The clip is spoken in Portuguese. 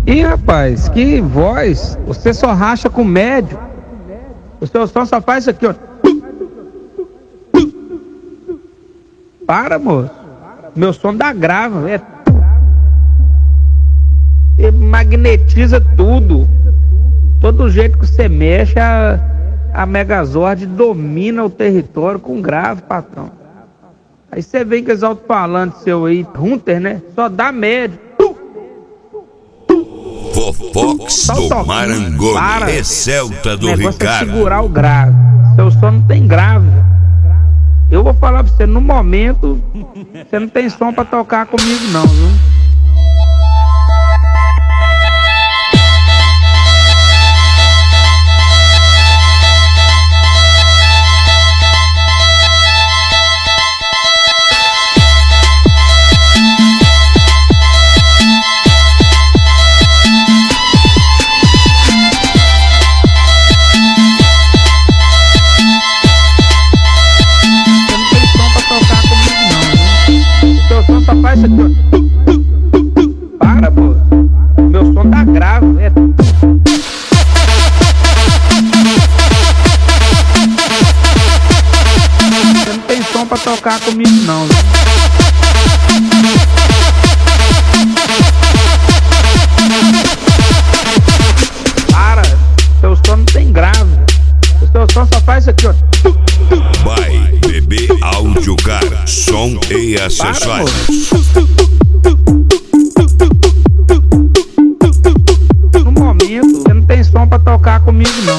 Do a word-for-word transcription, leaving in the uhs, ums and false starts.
Ih, rapaz, que voz! Você só racha com médio. O seu som só faz isso aqui, ó. Para, moço. Meu som dá grave, é. E magnetiza tudo. Todo jeito que você mexe, a, a Megazord domina o território com grave, patrão. Aí você vem com os alto-falantes seu aí, Hunter, né? Só dá médio. Fofox do Marangoni, é Celta do Ricardo. O negócio é segurar o grave. Seu som não tem grave. Eu vou falar pra você, no momento, você não tem som pra tocar comigo não, viu? Só faz isso aqui, ó. Para, pô. Meu som tá grave, é. Você não tem som pra tocar comigo não, viu? Para, seu som não tem grave. O seu som só faz isso aqui, ó. Vai, bebê áudio, cara, som e acessórios. No momento, você não tem som pra tocar comigo não.